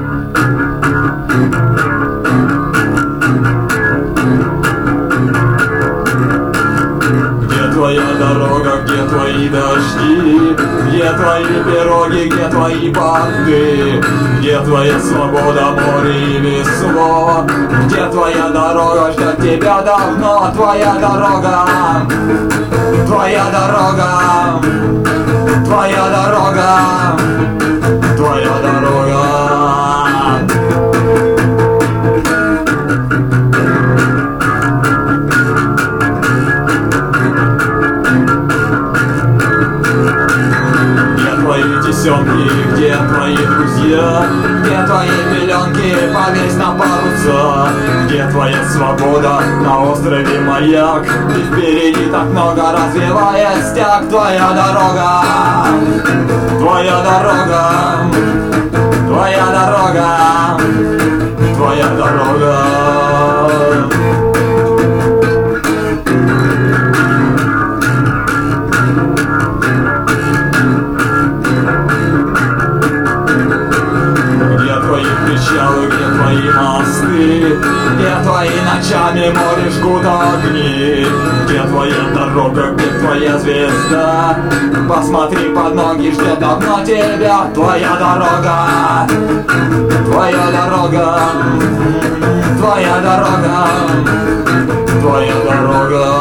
Твоя дорога, где твои дожди, где твои пироги, где твои понты, где твоя свобода, море и весло, где твоя дорога, ждет тебя давно, твоя дорога, твоя дорога, твоя дорога, твоя дорога. Тесенки, где твои друзья, где твои пеленки, повесь на паруса, где твоя свобода на острове Маяк, и впереди так много развивая стяг. Твоя дорога, твоя дорога, твоя дорога, твоя дорога. Где твои мосты, где твои ночами море жгут огни, где твоя дорога, где твоя звезда, посмотри под ноги, ждет давно тебя. Твоя дорога, твоя дорога, твоя дорога, твоя дорога.